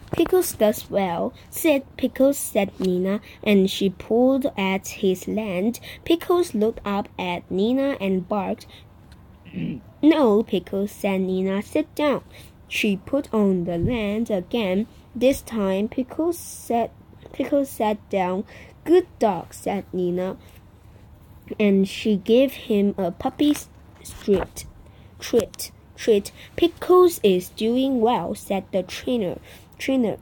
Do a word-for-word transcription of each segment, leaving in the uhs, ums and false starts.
Pickles does well, said Pickles, said Nina, and she pulled at his hand. Pickles looked up at Nina and barked. No, Pickles, said Nina, sit down. She put on the land again. This time Pickles sat, Pickles sat down. Good dog, said Nina, and she gave him a puppy's treat. Treat, treat. Pickles is doing well, said the trainer. Trainer.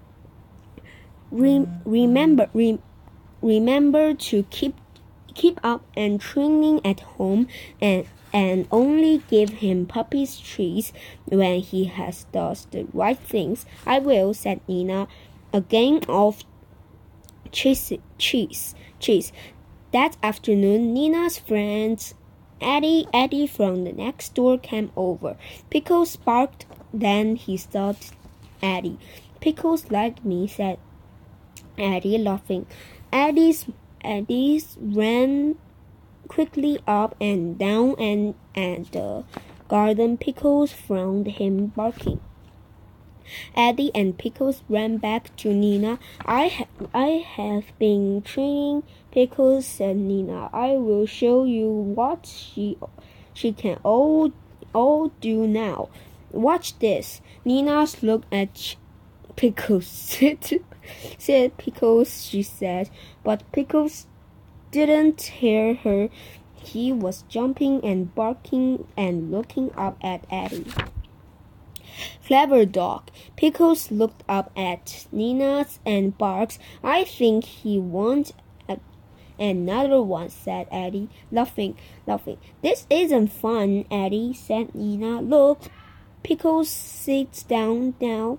Re- remember, re- remember to keep keep up and training at home, and and only give him puppy's treats when he has does the right things. I will, said Nina. A game of cheese, cheese, cheese. That afternoon, Nina's friends Eddie, Eddie from the next door came over. Pickles barked. Then he stopped Eddie. Pickles like me, said Eddie, laughing. Eddie's Eddie's ran quickly up and down and at the garden. Pickles frowned him, barking. Eddie and Pickles ran back to Nina. I, ha- I have been training Pickles, said Nina. I will show you what she she can all, all do now. Watch this. Nina looked at Pickles. said Pickles, she said, but Pickles didn't hear her. He was jumping and barking and looking up at Eddie. Clever dog. Pickles looked up at Nina's and barked. I think he wants a, another one, said Eddie, laughing, laughing. This isn't fun, Eddie, said Nina. Look, Pickles sits down now.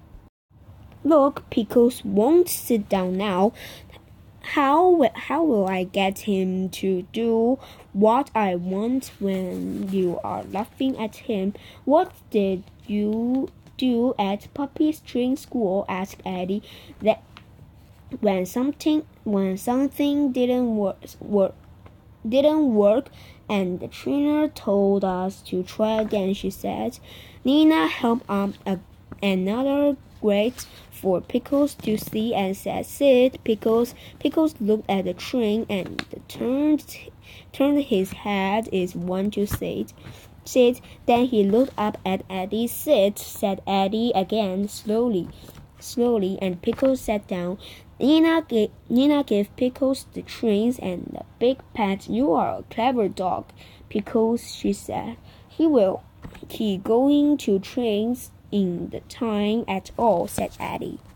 Look, Pickles won't sit down now. How, how will I get him to do what I want when you are laughing at him? What did you do at Puppy String School? Asked Eddie. That when something when something didn't work, work didn't work and the trainer told us to try again, she said. Nina held up a, another grate for Pickles to see and said, sit, Pickles. Pickles looked at the train and turned turned his head as one to sit. Sit. Then he looked up at Eddie. Sit, said Eddie again, slowly, slowly, and Pickles sat down. Nina gave, Nina gave Pickles the trains and a big pat. You are a clever dog, Pickles, she said. He will keep going to trains in the time at all, said Eddie.